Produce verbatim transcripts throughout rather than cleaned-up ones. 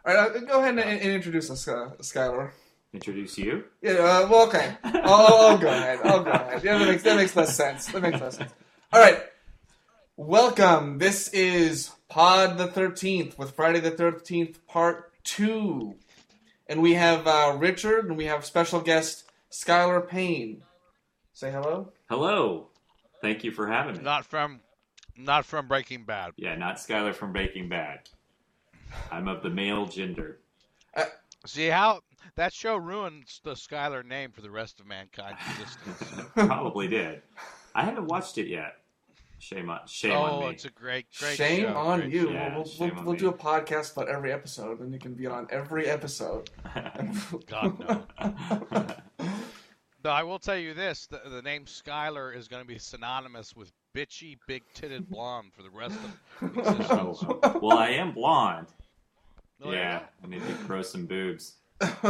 All right, uh, go ahead and, and introduce us, uh, Skylar. Introduce you? Yeah. Uh, well, okay. I'll, I'll go ahead. I'll go ahead. Yeah, that makes that makes less sense. That makes less sense. All right. Welcome. This is Pod the thirteenth with Friday the thirteenth Part Two, and we have uh, Richard and we have special guest Skylar Payne. Say hello. Hello. Thank you for having me. Not from, not from Breaking Bad. Yeah, not Skylar from Breaking Bad. I'm of the male gender. Uh, See how that show ruins the Skylar name for the rest of mankind's existence. Probably did. I haven't watched it yet. Shame on, shame oh, on me. it's a great, great shame show. on Great you. show. Yeah, we'll shame we'll, on we'll me. do a podcast about every episode, and you can be on every episode. God no. Though I will tell you this: the, the name Skylar is going to be synonymous with bitchy, big-titted blonde for the rest of existence. Oh, well, I am blonde. Oh, Yeah, I need to grow some boobs.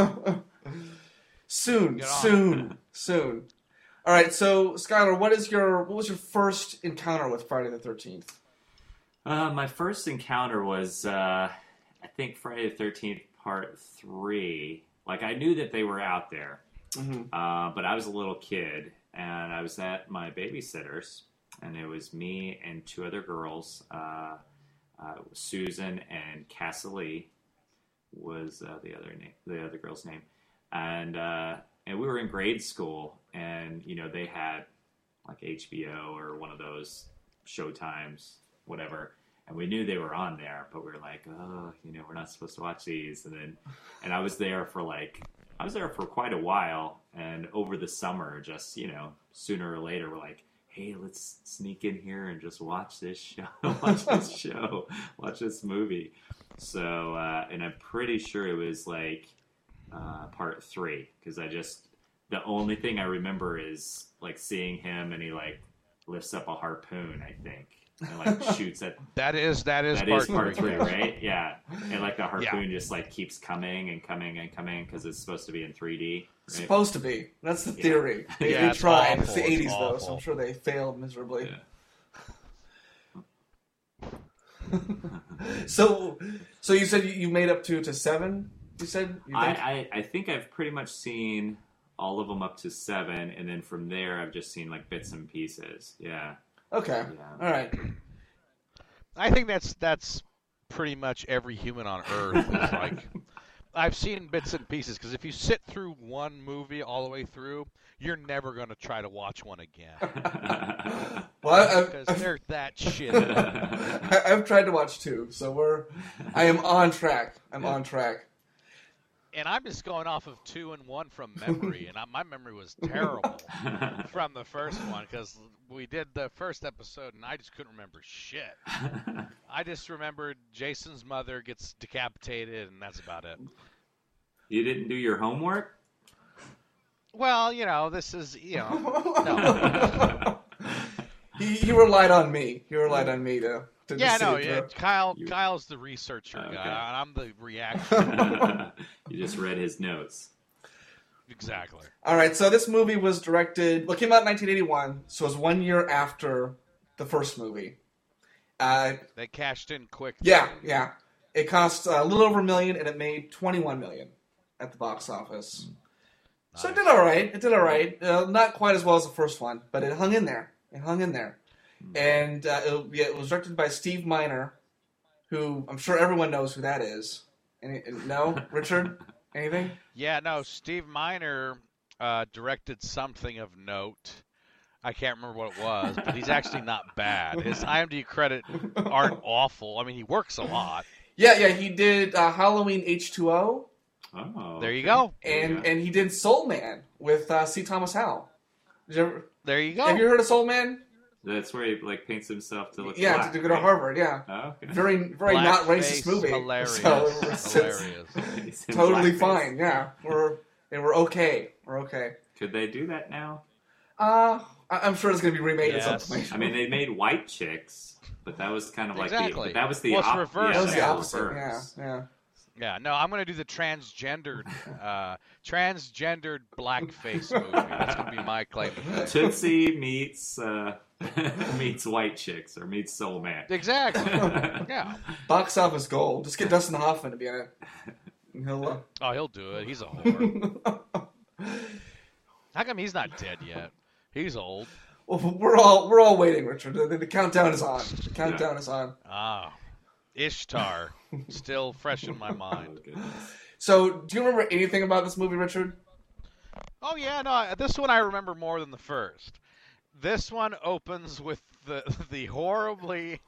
soon, Get on. soon, soon. All right, so Skylar, what is your what was your first encounter with Friday the thirteenth? Uh, my first encounter was, uh, I think, Friday the thirteenth Part three. Like, I knew that they were out there, Mm-hmm. uh, but I was a little kid, and I was at my babysitter's, and it was me and two other girls, uh, uh, Susan and Cassie was uh, the other name, the other girl's name, and uh, and we were in grade school, and you know they had like H B O or one of those Showtimes, whatever, and we knew they were on there, but we were like, oh, you know, we're not supposed to watch these, and then and I was there for like I was there for quite a while, and over the summer, just you know, sooner or later, we're like, hey, let's sneak in here and just watch this show, watch this show, watch this movie. So, uh, and I'm pretty sure it was like uh, part three, because I just, the only thing I remember is like seeing him and he like lifts up a harpoon, I think, and like shoots at, That is that is that part, is part three. three, right? Yeah. And like the harpoon Yeah. just like keeps coming and coming and coming because it's supposed to be in three D. Right? Supposed to be. That's the Yeah. theory. They, Yeah, they it's tried. awful. It's the It's eighties, though, so awful. I'm sure they failed miserably. Yeah. so, so you said you, you made up to to seven. You said. You I, think? I, I think I've pretty much seen all of them up to seven, and then from there I've just seen like bits and pieces. Yeah. Okay. Yeah. All right. I think that's that's pretty much every human on Earth. Is like, I've seen bits and pieces because if you sit through one movie all the way through, you're never going to try to watch one again Well, I, because I've, they're that shitty. I, I've tried to watch two, so we're. I am on track. I'm Yeah. on track. And I'm just going off of two and one from memory, and I, my memory was terrible from the first one because we did the first episode and I just couldn't remember shit. I just remembered Jason's mother gets decapitated, and that's about it. You didn't do your homework? Well, you know, this is, you know, no. he, he relied on me. He relied on me to. to Yeah, just no, see it yeah, through. Kyle. You- Kyle's the researcher Okay. guy, and I'm the reaction. You just read his notes. Exactly. All right, so this movie was directed. Well, it came out in nineteen eighty-one, so it was one year after the first movie. Uh, They cashed in quick. yeah, yeah. It cost a little over a million, and it made twenty-one million at the box office. So it did all right. It did all right. Uh, not quite as well as the first one, but it hung in there. It hung in there. And uh, it, yeah, it was directed by Steve Miner, who I'm sure everyone knows who that is. Any, no, Richard, anything? Yeah, no. Steve Miner uh, directed something of note. I can't remember what it was, but he's actually not bad. His I M D B credit aren't awful. I mean, he works a lot. Yeah, yeah. He did uh, Halloween H two O, Oh. There you okay. go. There you and go. and he did Soul Man with uh, C. Thomas Howell. Did you ever, There you go. have you heard of Soul Man? That's where he like paints himself to look Yeah, black, to, to go to right? Harvard. Yeah, Oh, okay. very very not racist Blackface, movie. Hilarious. So it's, it's hilarious. He's in totally blackface. fine. Yeah, we're and we're okay. We're okay. Could they do that now? Uh, I- I'm sure it's going to be remade at Yes. some point. I mean, they made white chicks, but that was kind of like the, Exactly. but that was the Well, it's op- reversed yeah, that was the now. opposite. Yeah, reverse. yeah. Yeah, no, I'm gonna do the transgendered, uh, transgendered blackface movie. That's gonna be my claim to fame. Tootsie meets uh, meets white chicks or meets Soul Man. Exactly. Yeah. Box office gold. Just get Dustin Hoffman to be in it. He'll, uh... Oh, he'll do it. He's a whore. How come he's not dead yet? He's old. Well, we're all we're all waiting, Richard. The, the countdown is on. The countdown Yeah. is on. Ah, Ishtar, still fresh in my Oh, mind. goodness. So, do you remember anything about this movie, Richard? Oh yeah, no, this one I remember more than the first. This one opens with the the horribly,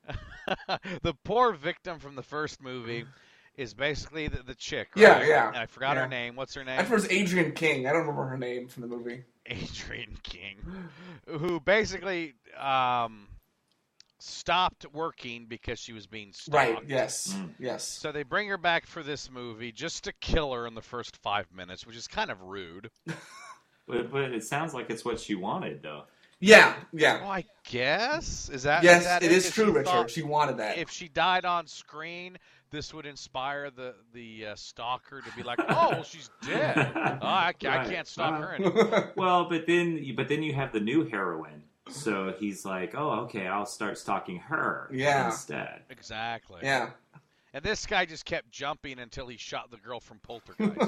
the poor victim from the first movie is basically the, the chick. Right? Yeah, yeah, And I forgot yeah. her name. What's her name? At first, Adrian King. I don't remember her name from the movie. Adrian King, who basically um, stopped working because she was being stalked. Right. Yes. Mm. Yes. So they bring her back for this movie just to kill her in the first five minutes, which is kind of rude. But, but it sounds like it's what she wanted, though. Yeah. Yeah. Well, I guess is that Yes, is that it is If true, she Richard. thought She wanted that. if she died on screen, this would inspire the the uh, stalker to be like, "Oh, well, she's dead. Oh, I, ca- I Right. can't stalk Uh, her anymore." Well, but then but then you have the new heroine. So he's like, oh, okay, I'll start stalking her Yeah. instead. Exactly. Yeah. And this guy just kept jumping until he shot the girl from Poltergeist.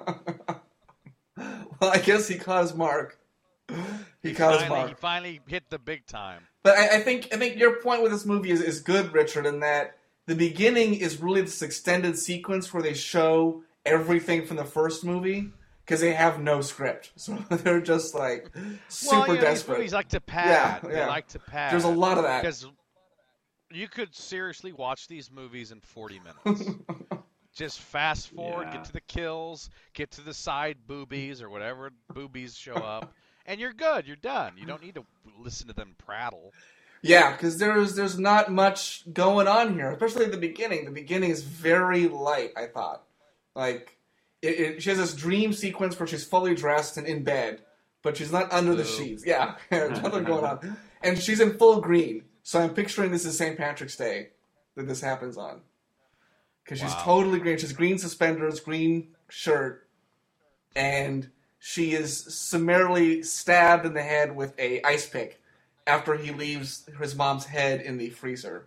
Well, I guess he caught his mark. He caught his finally, he mark. finally hit the big time. But I, I think I think your point with this movie is, is good, Richard, in that the beginning is really this extended sequence where they show everything from the first movie because they have no script, so they're just like super well, you know, desperate. These movies like to pad. Yeah, They yeah. like to pad. There's a lot of that. Because you could seriously watch these movies in forty minutes. Just fast forward, Yeah. get to the kills, get to the side boobies or whatever boobies show up, and you're good. You're done. You don't need to listen to them prattle. Yeah, because there's there's not much going on here, especially at the beginning. The beginning is very light, I thought. Like, it, it, she has this dream sequence where she's fully dressed and in bed, but she's not under the Boo. sheets. Yeah, there's nothing going on. And she's in full green, so I'm picturing this is Saint Patrick's Day that this happens on. Because she's Wow. totally green. She's green suspenders, green shirt, and she is summarily stabbed in the head with a ice pick after he leaves his mom's head in the freezer.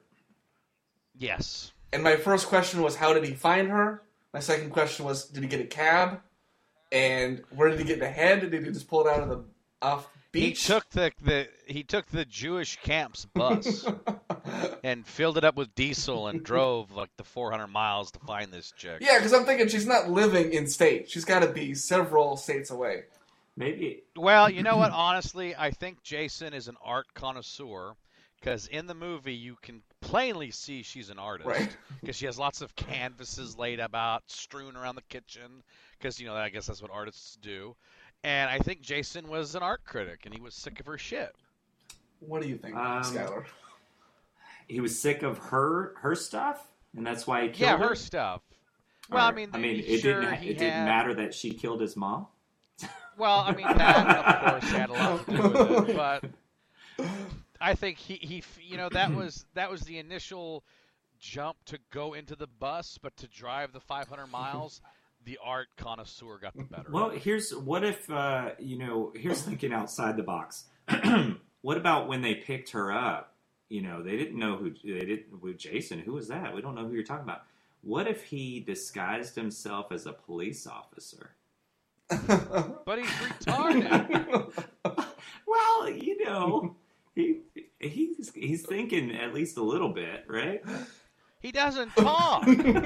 Yes. And my first question was, how did he find her? My second question was, did he get a cab? And where did he get the head? Did he just pull it out of the off beach? He took the, the he took the Jewish camp's bus and filled it up with diesel and drove like the four hundred miles to find this chick. Yeah, because I'm thinking she's not living in state. She's got to be several states away. Maybe. Well, you know what? Honestly, I think Jason is an art connoisseur because in the movie you can plainly see she's an artist Right. because she has lots of canvases laid about, strewn around the kitchen because, you know, I guess that's what artists do. And I think Jason was an art critic and he was sick of her shit. What do you think, Um, Skylar? He was sick of her her stuff, and that's why he killed Yeah, her. her stuff. Well, I Or- mean, I mean, he- it sure, didn't. he It didn't had- matter that she killed his mom. Well, I mean, that, of course, had a lot to do with it. But I think he, he, you know, that was that was the initial jump to go into the bus, but to drive the five hundred miles, the art connoisseur got the better. Well, here's what if uh, you know. Here's thinking outside the box. What about when they picked her up? You know, they didn't know who they didn't. Who Jason? Who was that? We don't know who you're talking about. What if he disguised himself as a police officer? But he's retarded. Well, you know, he he's he's thinking at least a little bit, right? He doesn't talk.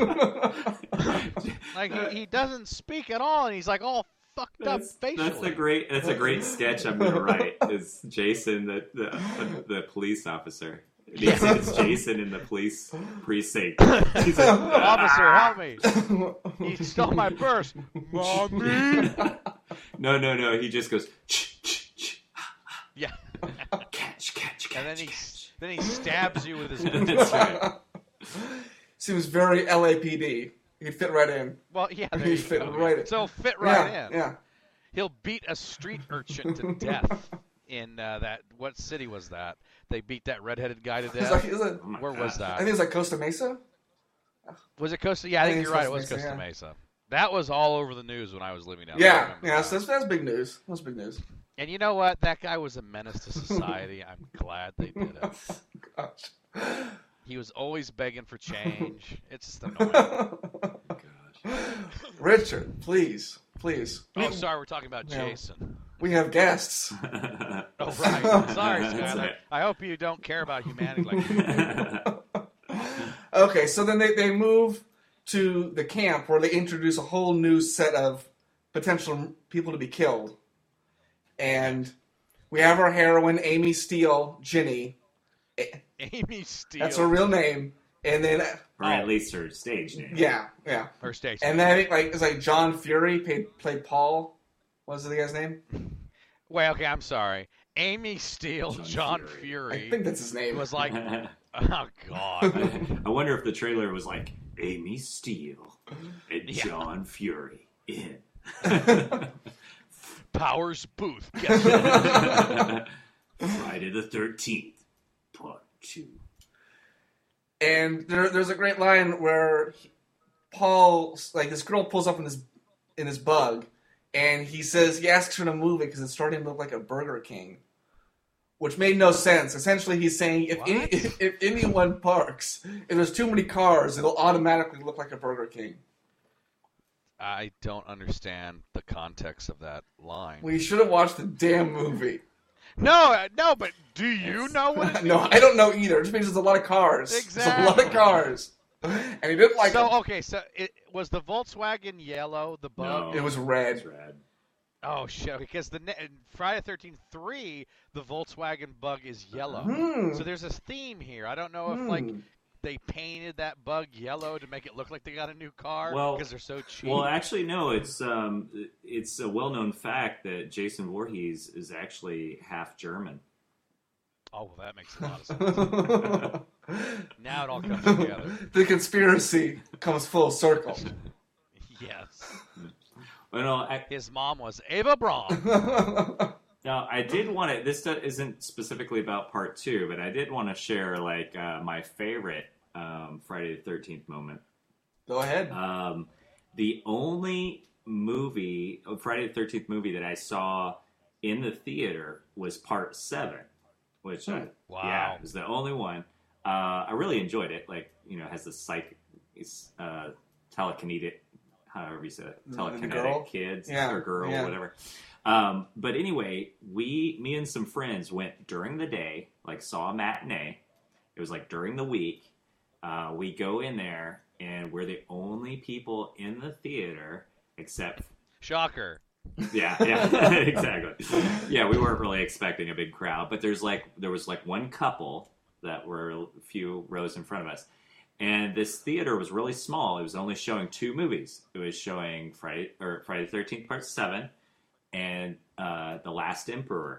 Like he, he doesn't speak at all, and he's like all fucked up That's, facially. that's a great that's a great sketch I'm gonna write. Is Jason the the, the police officer? It's, it's Jason in the police precinct. He's like, Officer, help me! He stole my purse, mommy. no, no, no. He just goes ch, ch, ch, Yeah, catch, catch, catch. and then he catch. then he stabs you with his. That's right. Seems very L A P D. He'd fit right in. Well, yeah, there He'd you fit go. right in. So he'll fit right yeah, in. yeah. He'll beat a street urchin to death in uh, that. What city was that? They beat that redheaded guy to It's death. like, is it, Oh my Where God. was I that? think it's like Costa Mesa. Was it Costa? Yeah, I I think think you're it's right. It was Costa Mesa, Costa yeah. Mesa. That was all over the news when I was living down there. I Yeah, remember yeah. that. So that's, that's big news. That's big news. And you know what? That guy was a menace to society. I'm glad they did it. Gosh. He was always begging for change. It's just annoying. Richard, please, please. Oh, sorry, we're talking about Yeah. Jason. We have guests. Oh, right. I'm sorry, Skyler. I hope you don't care about humanity like you do. Okay, so then they, they move to the camp where they introduce a whole new set of potential people to be killed. And we have our heroine, Amy Steele, Ginny. Amy Steele. That's her real name. And then, Or at least her stage name. yeah, yeah. Her stage. And then I think like it's like John Fury played, played Paul. What was the guy's name? Wait, okay, I'm sorry. Amy Steele, John John, Fury. Fury, I think that's his name. was like, oh god. I wonder if the trailer was like Amy Steele and Yeah. John Fury in. Powers Booth. Guess what? Friday the thirteenth, part two. And there, there's a great line where he, Paul, like this girl, pulls up in his in his bug, and he says he asks her to move it because it's starting to look like a Burger King, which made no sense. Essentially, he's saying if any, What? if, if anyone parks, if there's too many cars, it'll automatically look like a Burger King. I don't understand the context of that line. We should have watched the damn movie. No, uh, no, but do you know what it No, I don't know either. It just means there's a lot of cars. There's a lot of Exactly. cars. And he didn't like So, them. okay, so it was the Volkswagen yellow, the bug? No, It was red. It's red. Oh, shit, because the ne- in Friday the thirteenth three, the Volkswagen bug is yellow. Hmm. So there's this theme here. I don't know if, like, Hmm. they painted that bug yellow to make it look like they got a new car Well- because they're so cheap. Well, actually, no. It's um, it's a well-known fact that Jason Voorhees is actually half German. Oh, well, that makes a lot of sense. Now it all comes together. The conspiracy comes full circle. Yes. Well, no, I, His mom was Ava Braun. Now, I did want to. This do- isn't specifically about part two, but I did want to share like uh, my favorite um, Friday the thirteenth moment. Go ahead. Um, the only movie, uh, Friday the thirteenth movie that I saw in the theater was part seven, which I, Wow. yeah, was the only one. Uh, I really enjoyed it. Like you know, it has the psych, it's, uh, telekinetic, however you say it, The- the telekinetic girl? kids Yeah, or girl, yeah. whatever. Um, but anyway, we, me and some friends went during the day, like saw a matinee. It was like during the week. Uh, we go in there and we're the only people in the theater except, Shocker. yeah, yeah, exactly. Yeah, we weren't really expecting a big crowd, but there's like, there was like one couple that were a few rows in front of us. And this theater was really small. It was only showing two movies. It was showing Friday or Friday the thirteenth Part Seven, and uh, The Last Emperor.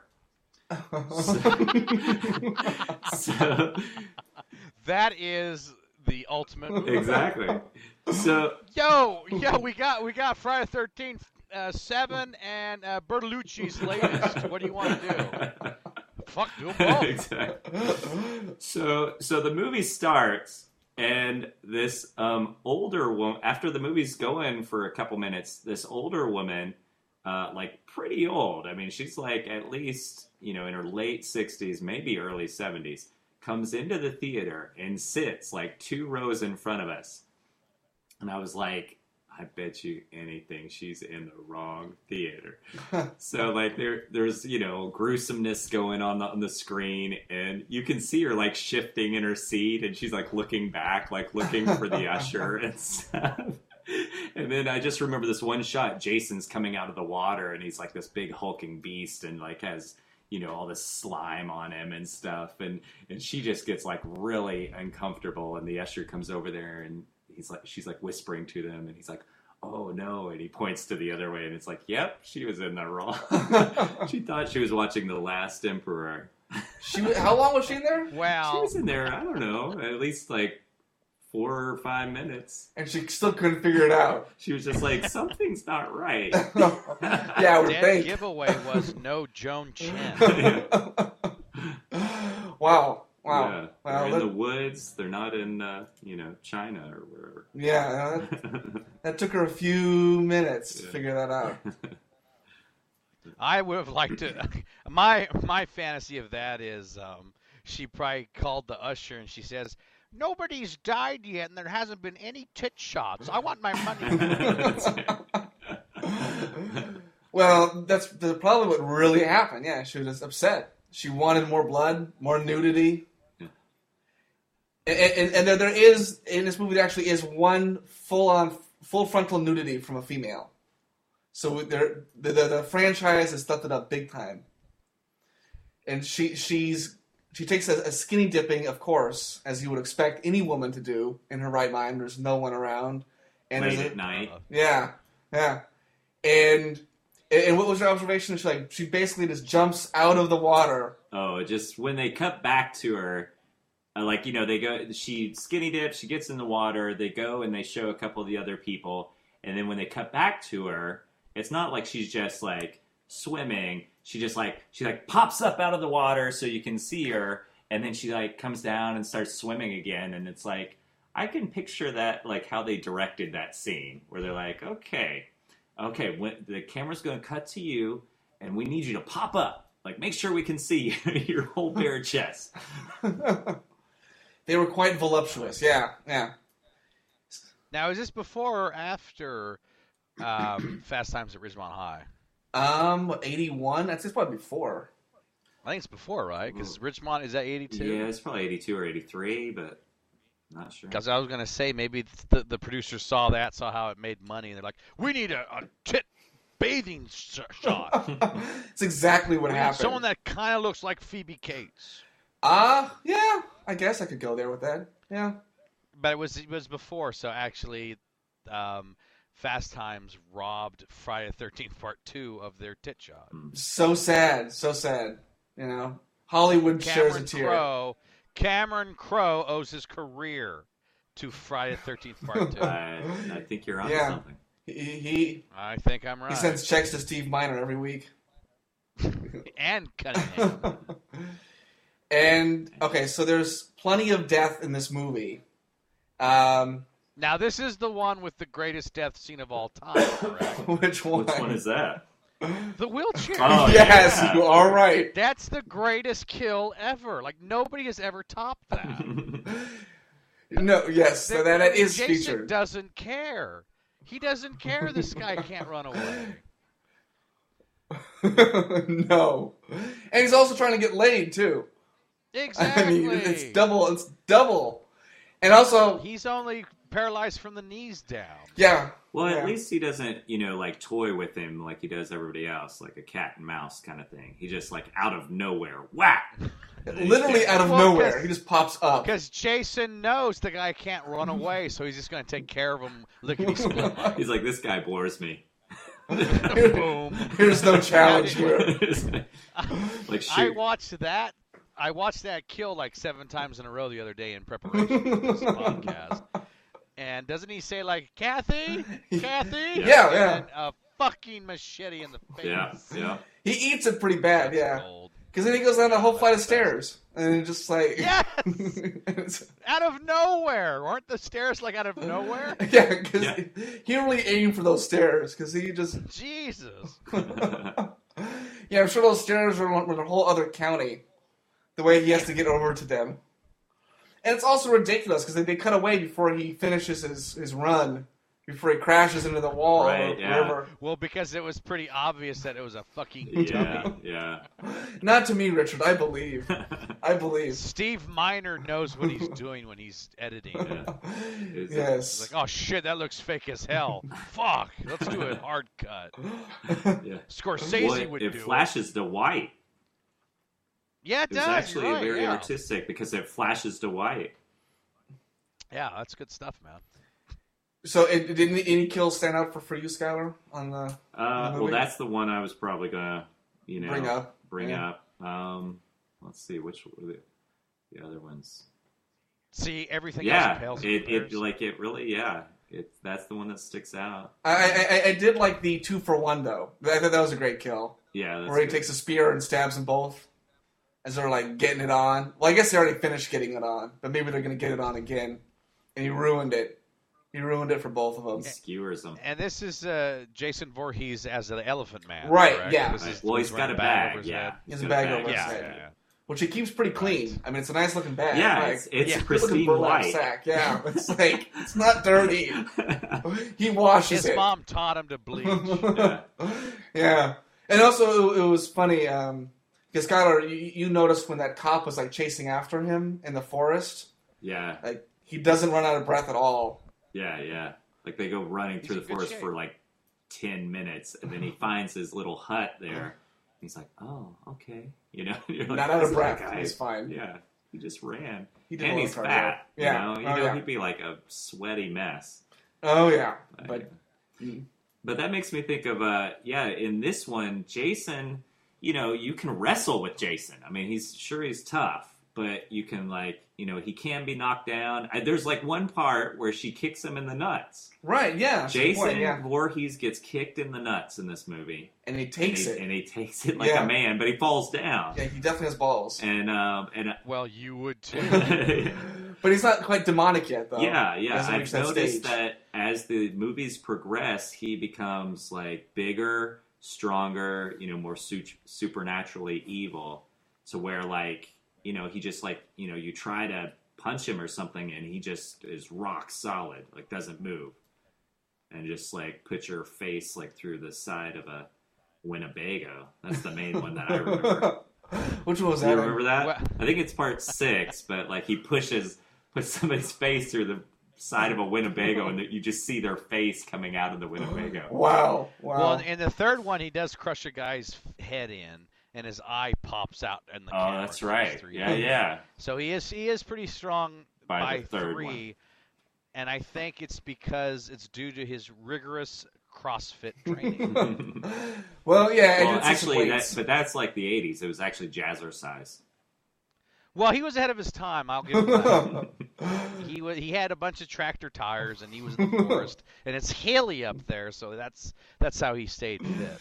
So That is the ultimate movie. exactly. So Yo, yo, we got we got Friday the thirteenth, uh, seven, and uh, Bertolucci's latest. What do you want to do? Fuck, do 'em both. exactly. So so the movie starts, and this um, older woman. After the movie's going for a couple minutes, this older woman, uh, like pretty old. I mean, she's like at least you know in her late sixties, maybe early seventies. Comes into the theater and sits like two rows in front of us. And I was like, I bet you anything she's in the wrong theater. So like there there's, you know, gruesomeness going on the, on the screen, and you can see her like shifting in her seat, and she's like looking back, like looking for the usher and stuff. And then I just remember this one shot, Jason's coming out of the water, and he's like this big hulking beast and like has, you know, all this slime on him and stuff. And, and she just gets like really uncomfortable, and the usher comes over there, and he's like, she's like whispering to them, and he's like, oh no, and he points to the other way, and it's like, yep, she was in the wrong. She thought she was watching The Last Emperor. She wa- how long was she in there? She Well, was in there, I don't know, at least like four or five minutes. And she still couldn't figure it out. She was just like, something's not right. Yeah, I would dead think. giveaway was no Joan Chen. Wow. Wow. Yeah. Wow. They're in that- the woods. They're not in, uh, you know, China or wherever. yeah, that, that took her a few minutes to Yeah. figure that out. I would have liked to. My my fantasy of that is um, she probably called the usher and she says, "Nobody's died yet, and there hasn't been any tit shots. I want my money." Well, that's the, probably what really happened. Yeah, she was just upset. She wanted more blood, more nudity. Yeah. And, and, and there, there is, in this movie, there actually is one full-on, full frontal nudity from a female. So there, the, the, the franchise has stepped it up big time. And she she's she takes a, a skinny dipping, of course, as you would expect any woman to do in her right mind. There's no one around. And Late a, at night. Yeah, yeah. And... And what was your observation? She like she basically just jumps out of the water. Oh, just when they cut back to her, uh, like you know, they go. She skinny dips. She gets in the water. They go and they show a couple of the other people, and then when they cut back to her, it's not like she's just like swimming. She just like she like pops up out of the water so you can see her, and then she like comes down and starts swimming again. And it's like I can picture that like how they directed that scene where they're like, okay. Okay, when the camera's going to cut to you, and we need you to pop up. Like, make sure we can see your whole bare chest. They were quite voluptuous. Yeah, yeah. Now, is this before or after um, Fast Times at Ridgemont High? Um, eighty-one? That's it's probably before. I think it's before, right? Because Ridgemont, is that eighty-two? Yeah, it's probably eighty-two or eighty-three, but not sure. Because I was going to say maybe the, the producers saw that, saw how it made money, and they're like, we need a, a tit bathing sh- shot. It's exactly what we happened. Need someone that kind of looks like Phoebe Cates. Ah, uh, yeah. I guess I could go there with that. Yeah. But it was it was before, so actually um, Fast Times robbed Friday the thirteenth Part two of their tit shot. So sad. So sad. You know, Hollywood Cameron shares a tear. Crowe, Cameron Crowe owes his career to Friday the thirteenth Part two. I, I think you're on Yeah. something. He, he I think I'm right. he sends checks to Steve Miner every week. And Cunningham. And okay, so there's plenty of death in this movie. Um, Now this is the one with the greatest death scene of all time, correct? which one? Which one is that? The wheelchair. Oh, Yes, yeah. you are right. That's the greatest kill ever. Like nobody has ever topped that. No, yes, so that, that is Jason featured. doesn't care. He doesn't care this guy can't run away. No, and he's also trying to get laid too. Exactly. I mean, it's double. It's double, and also, He's only paralyzed from the knees down. yeah. Well, yeah. at least he doesn't, you know, like toy with him like he does everybody else, like a cat and mouse kind of thing. He just like out of nowhere, whack. Literally out of Well, nowhere, 'cause- he just pops up. Because Jason knows the guy can't run away, so he's just going to take care of him lickety split. He's like, this guy bores me. Boom. There's no challenge here. Like I shoot. watched that. I watched that kill like seven times in a row the other day in preparation for this podcast. And doesn't he say like, Kathy? Kathy? Yeah, yeah. And a fucking machete in the face. Yeah, yeah. He eats it pretty bad, yeah. Gold. Because then he goes down a whole flight of stairs, and then just like Yes! It's- Out of nowhere. Aren't the stairs like out of nowhere? yeah, because Yeah. he really aimed for those stairs. Because he just Jesus. yeah, I'm sure those stairs are in a whole other county. The way he has to get over to them, and it's also ridiculous because they, they cut away before he finishes his, his run, before he crashes into the wall Right, or yeah. whatever. Well, because it was pretty obvious that it was a fucking Yeah, dummy. yeah. Not to me, Richard. I believe. I believe. Steve Miner knows what he's doing when he's editing it. Yeah. It's- Yes. He's like, oh shit, that looks fake as hell. Fuck, let's do a hard cut. yeah. Scorsese Well, it, would it do flashes to white. it. Yeah, it It was does. actually you're right, very yeah. artistic because it flashes to white. Yeah, that's good stuff, man. So, it, did any, any kills stand out for, for you, Skylar? On the Uh, The well, movie? that's the one I was probably gonna, you know, Bring up. Bring Yeah. up. Um, let's see, which were the, the other ones? See, everything Yeah, else pales in it, it comparison. like it really, yeah, it that's the one that sticks out. I, I I- I did like the two for one though. I thought that was a great kill. Yeah, that's Where he good. takes a spear and stabs them both as they're like getting it on. Well, I guess they already finished getting it on, but maybe they're gonna get it on again. And he ruined it. He ruined it for both of them. He skewers them. And this is uh, Jason Voorhees as the Elephant Man. Right, correct? yeah. This is- Well, he's got a bag, over his yeah. head. He has He's a got bag over his Yeah, head. yeah, yeah. Which he keeps pretty clean. I mean, it's a nice looking bag. Yeah, like, it's, it's yeah. pristine burlap white. sack. Yeah, it's like it's not dirty. He washes His it. mom taught him to bleach. Yeah. Yeah, and also it, it was funny um, because Skylar, you, you noticed when that cop was like chasing after him in the forest, Yeah, like he doesn't run out of breath at all. yeah, yeah. Like they go running He's through in the good forest shape. for like ten minutes, and then he finds his little hut there. He's like, "Oh, okay," you know. You're like, Not out "This of is breath. a guy." He's fine. Yeah, he just ran, He did a and lot he's of cardio. fat. Yeah. You know, you Oh, know yeah. he'd be like a sweaty mess. Oh yeah, But but mm. but that makes me think of uh yeah, in this one, Jason. You know, you can wrestle with Jason. I mean, he's sure he's tough, but you can like, you know, he can be knocked down. I, there's like one part where she kicks him in the nuts. right, yeah, that's a good Jason point, yeah, Voorhees gets kicked in the nuts in this movie. and he And takes he, it. and he takes it like Yeah. a man, but he falls down. Yeah, he definitely has balls, And um and Well, you would too. uh, but he's not quite demonic yet, though. yeah, He yeah. hasn't I've reached that noticed stage. that as the movies progress, he becomes like bigger, stronger, you know, more su- supernaturally evil. To where like, you know, he just like, you know, you try to punch him or something, and he just is rock solid, like doesn't move, and just like put your face like through the side of a Winnebago. That's the main one that I remember. Which one was Do that? you in? remember that? Well- I think it's part six, but like he pushes puts somebody's face through the side of a Winnebago, and you just see their face coming out of the Winnebago. Wow, wow. Well, in the third one, he does crush a guy's head in, and his eye pops out in the Oh, camera. that's So right. it's three Yeah, D. yeah. So he is he is pretty strong By by, the third three, and I think it's because it's due to his rigorous CrossFit training. well, yeah, I Well, did see some actually, that, weights. but that's like the eighties. It was actually jazzercise. Well, he was ahead of his time. I'll give him that. he was he had a bunch of tractor tires, and he was in the forest, and it's hilly up there, so that's that's how he stayed fit.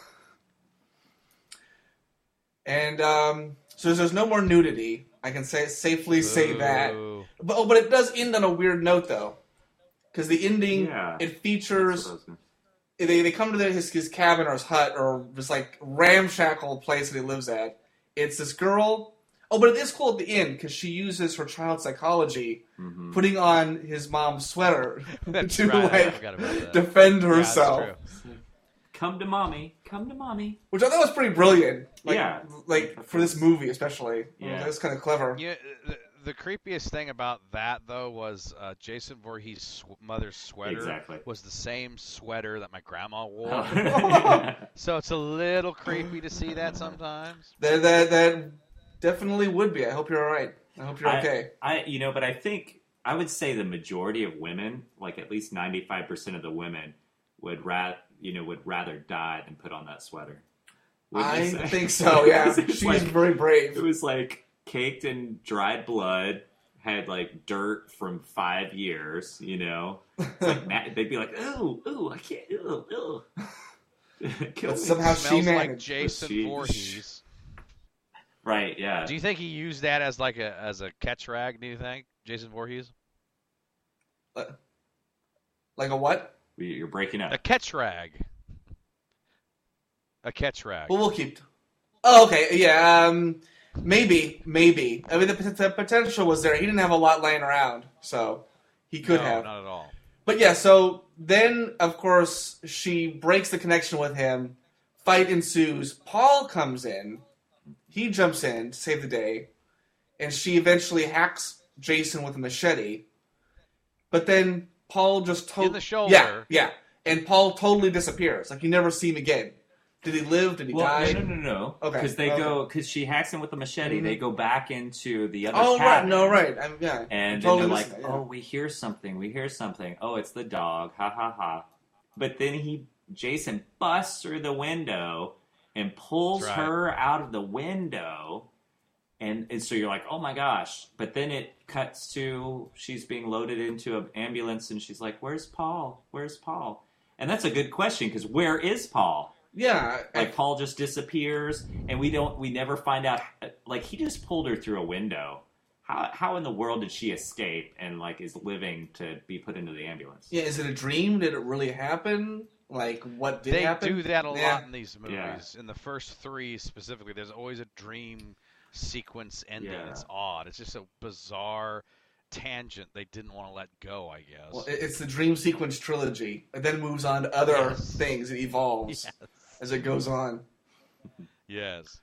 And um, so there's no more nudity. I can say safely say that. Boo. But oh, but it does end on a weird note though, because the ending Yeah. it That's features what I was gonna- they they come to their, his his cabin or his hut or this like ramshackle place that he lives at. It's this girl. Oh, but it is cool at the end because she uses her child psychology, Mhm. putting on his mom's sweater That's to right, I like forgot about that. defend Yeah, that's herself. true. Come to mommy. Come to mommy. Which I thought was pretty brilliant. Like, Yeah. Like, for this movie, especially. Yeah. That was kind of clever. Yeah, the, the creepiest thing about that though was uh, Jason Voorhees' sw- mother's sweater Exactly. was the same sweater that my grandma wore. Oh. So it's a little creepy to see that sometimes. That, that, that definitely would be. I hope you're alright. I hope you're I- okay. I, you know, but I think I would say the majority of women, like at least ninety-five percent of the women, would ra- you know, would rather die than put on that sweater. Wouldn't you I say? think so, yeah. It's She's like- very brave. It was like caked in dried blood, had like dirt from five years, you know. It's like na- they'd be like, "Ooh, ooh, I can't, ooh, ooh." Kill But me. somehow she Smells like managed. Jason She- Voorhees. Right, yeah. Do you think he used that as like a as a catch rag? Do you think Jason Voorhees? Like a what? We- You're breaking up. A catch rag. A catch rag. Well, we'll keep. Oh, okay. Yeah, um, maybe. Maybe. I mean, the, the potential was there. He didn't have a lot laying around, so he could no, have. not at all. But yeah, so then, of course, she breaks the connection with him. Fight ensues. Paul comes in. He jumps in to save the day. And she eventually hacks Jason with a machete. But then Paul just totally... In the shoulder. Yeah, yeah. And Paul totally disappears. Like, you never see him again. Did he live? Did he Well, die? no, no, no, no. Okay, Because they okay. go, because she hacks him with the machete. Mhm. They go back into the other Oh, right. cabin. No, right. I'm, yeah. And I'm then totally they're like, missing that, yeah. "Oh, we hear something. We hear something. Oh, it's the dog. Ha ha ha!" But then he, Jason, busts through the window and pulls That's right. her out of the window, and and so you're like, "Oh my gosh!" But then it cuts to she's being loaded into an ambulance, and she's like, "Where's Paul? Where's Paul?" And that's a good question because where is Paul? Yeah. I- Like Paul just disappears, and we don't, we never find out. Like he just pulled her through a window. how how in the world did she escape and like is living to be put into the ambulance? Yeah, is it a dream? Did it really happen? Like, what did they happen? do that a Yeah. lot in these movies. Yeah. In the first three specifically, there's always a dream sequence ending. Yeah. It's odd. It's just a bizarre tangent they didn't want to let go, I guess. Well, it- it's the dream sequence trilogy. It then moves on to other Yes. things. It evolves Yes. as it goes on. Yes.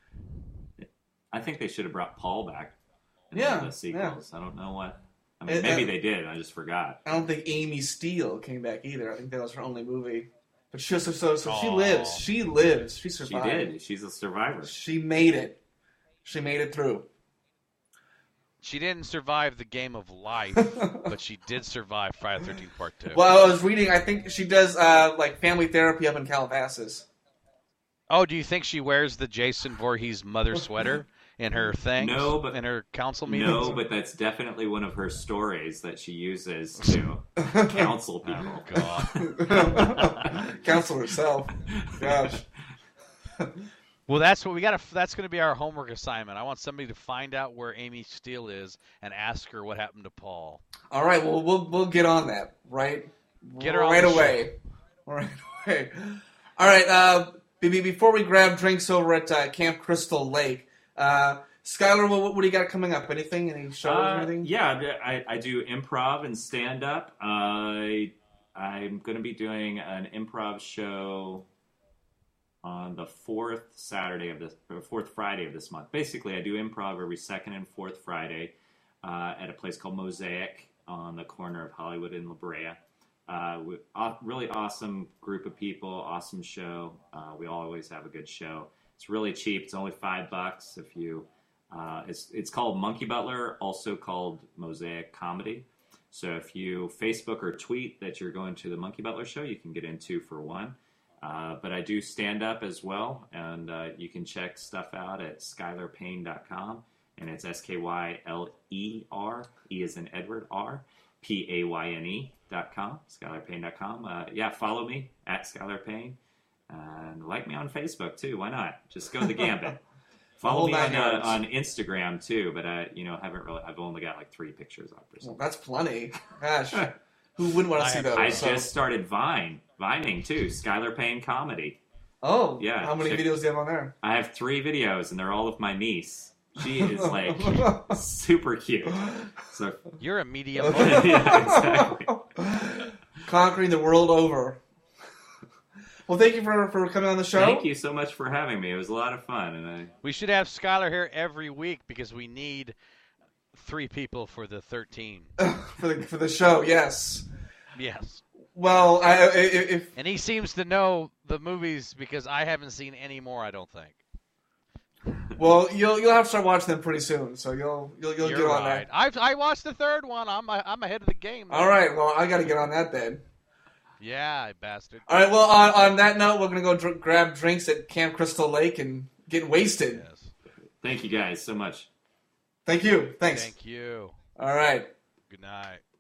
I think they should have brought Paul back in Yeah, one of the sequels. I don't know what. I mean, It- maybe uh, they did. I just forgot. I don't think Amy Steele came back either. I think that was her only movie. But she, so, so, so she Aw. lives. She lives. She She survived. did. She's a survivor. She made it. She made it through. She didn't survive the game of life, but she did survive Friday the thirteenth Part two. Well, I was reading. I think she does uh, like family therapy up in Calabasas. Oh, do you think she wears the Jason Voorhees mother sweater in her things? No, but- in her council meetings? No, but that's definitely one of her stories that she uses to counsel people. Oh, God. Counsel herself. Gosh. Well, that's what we got. That's going to be our homework assignment. I want somebody to find out where Amy Steele is and ask her what happened to Paul. All right. Well, we'll we'll get on that. Right. Get her on right the away. Right away. All right. Uh, be- be- before we grab drinks over at uh, Camp Crystal Lake, uh, Skylar, what, what do you got coming up? Anything? Any shows or Uh, anything? yeah, I, I do improv and stand up. I I'm going to be doing an improv show on the fourth Saturday of this, or fourth Friday of this month. Basically, I do improv every second and fourth Friday uh, at a place called Mosaic on the corner of Hollywood and La Brea. Uh, with a really awesome group of people, awesome show. Uh, we always have a good show. It's really cheap. It's only five bucks if you. Uh, it's it's called Monkey Butler, also called Mosaic Comedy. So if you Facebook or tweet that you're going to the Monkey Butler show, you can get in two for one. Uh, but I do stand up as well, and uh, you can check stuff out at skylar payne dot com, and it's S K Y L E R, E as in Edward, R, P A Y N E dot com, skylar payne dot com. Uh, yeah, follow me at Skylar Payne, and like me on Facebook too. Why not? Just go the gambit. Follow Whole me nine on, uh, yards. on Instagram too, but I, you know, haven't really. I've only got like three pictures up or Well, something. that's plenty. Gosh. Who wouldn't want to I see have- those? I So- just started Vine, Vining too. Skylar Payne Comedy. Oh, Yeah, How many check- videos do you have on there? I have three videos, and they're all of my niece. She is like super cute. So You're a medium. yeah, exactly. Conquering the world over. Well, thank you for, for coming on the show. Thank you so much for having me. It was a lot of fun, and I We should have Skylar here every week because we need three people for the thirteen. for the for the show. Yes. Yes. Well, I, I- if And he seems to know the movies because I haven't seen any more, I don't think. well, you'll you'll have to start watching them pretty soon. So you'll you'll you'll You're get on right. that. I've, I watched the third one. I'm I'm ahead of the game. All right. Well, I got to get on that then. Yeah, bastard. All right. Well, on, on that note, we're gonna go dr- grab drinks at Camp Crystal Lake and get wasted. Yes. thank you guys so much. Thank you. Thanks. Thank you. All right. Good night.